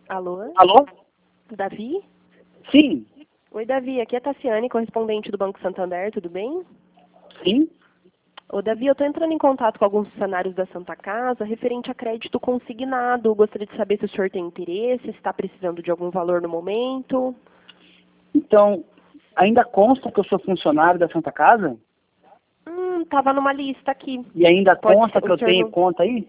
Alô? Alô? Davi? Sim. Oi, Davi. Aqui é a Tassiane, correspondente do Banco Santander. Tudo bem? Sim. Ô, Davi, eu estou entrando em contato com alguns funcionários da Santa Casa referente a crédito consignado. Gostaria de saber se o senhor tem interesse, se está precisando de algum valor no momento. Então, ainda consta que eu sou funcionário da Santa Casa? Tava numa lista aqui. E ainda Pode consta ser, que o eu senhor tenho não... conta aí?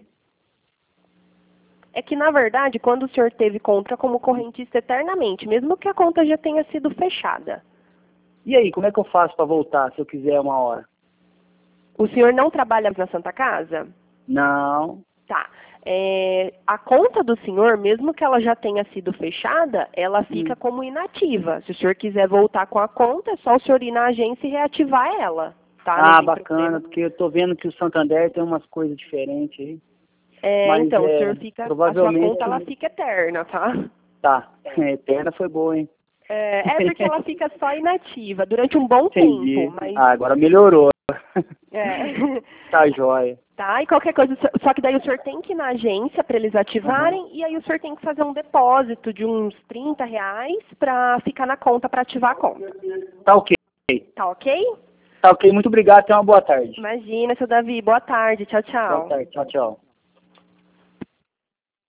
É que, na verdade, quando o senhor teve conta como correntista eternamente, mesmo que a conta já tenha sido fechada. E aí, como é que eu faço para voltar se eu quiser uma hora? O senhor não trabalha na Santa Casa? Não. Tá. A conta do senhor, mesmo que ela já tenha sido fechada, ela fica como inativa. Se o senhor quiser voltar com a conta, é só o senhor ir na agência e reativar ela. Tá? Não Ah, tem bacana, problema. porque eu tô vendo que o Santander tem umas coisas diferentes aí. Mas Então, o senhor fica, a sua provavelmente conta ela fica eterna, tá? tá. Eterna foi boa, hein? Porque ela fica só inativa durante um bom Entendi. tempo, mas Ah, agora melhorou. é. Tá joia. Tá, e qualquer coisa, só que daí o senhor tem que ir na agência para eles ativarem, e aí o senhor tem que fazer um depósito de uns R$ 30 para ficar na conta, para ativar a conta. Tá ok. Tá ok? Tá ok, muito obrigado, tenha uma boa tarde. Imagina, seu Davi. Boa tarde. Tchau, Boa tchau. tarde, tchau, tchau.